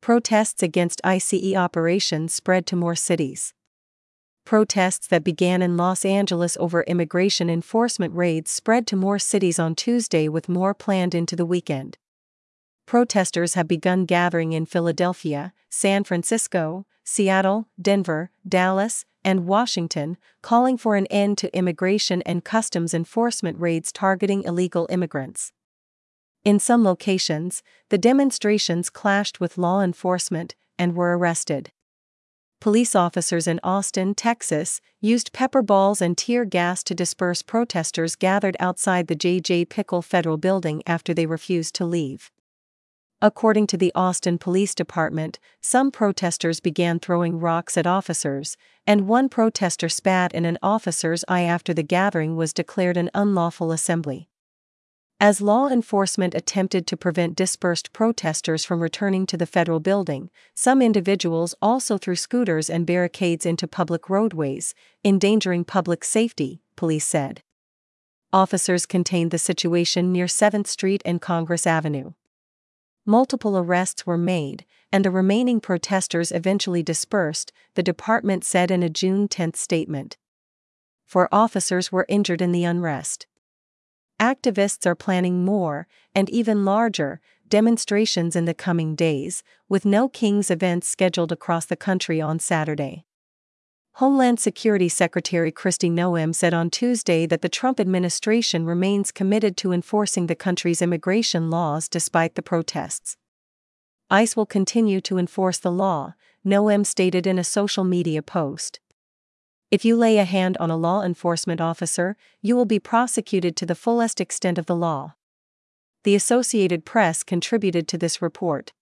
Protests against ICE operations spread to more cities. Protests that began in Los Angeles over immigration enforcement raids spread to more cities on Tuesday, with more planned into the weekend. Protesters have begun gathering in Philadelphia, San Francisco, Seattle, Denver, Dallas, and Washington, calling for an end to immigration and customs enforcement raids targeting illegal immigrants. In some locations, the demonstrations clashed with law enforcement and were arrested. Police officers in Austin, Texas, used pepper balls and tear gas to disperse protesters gathered outside the J.J. Pickle Federal Building after they refused to leave. According to the Austin Police Department, some protesters began throwing rocks at officers, and one protester spat in an officer's eye after the gathering was declared an unlawful assembly. As law enforcement attempted to prevent dispersed protesters from returning to the federal building, some individuals also threw scooters and barricades into public roadways, endangering public safety, police said. Officers contained the situation near 7th Street and Congress Avenue. Multiple arrests were made, and the remaining protesters eventually dispersed, the department said in a June 10 statement. 4 officers were injured in the unrest. Activists are planning more, and even larger, demonstrations in the coming days, with no King's events scheduled across the country on Saturday. Homeland Security Secretary Kristi Noem said on Tuesday that the Trump administration remains committed to enforcing the country's immigration laws despite the protests. ICE will continue to enforce the law, Noem stated in a social media post. If you lay a hand on a law enforcement officer, you will be prosecuted to the fullest extent of the law. The Associated Press contributed to this report.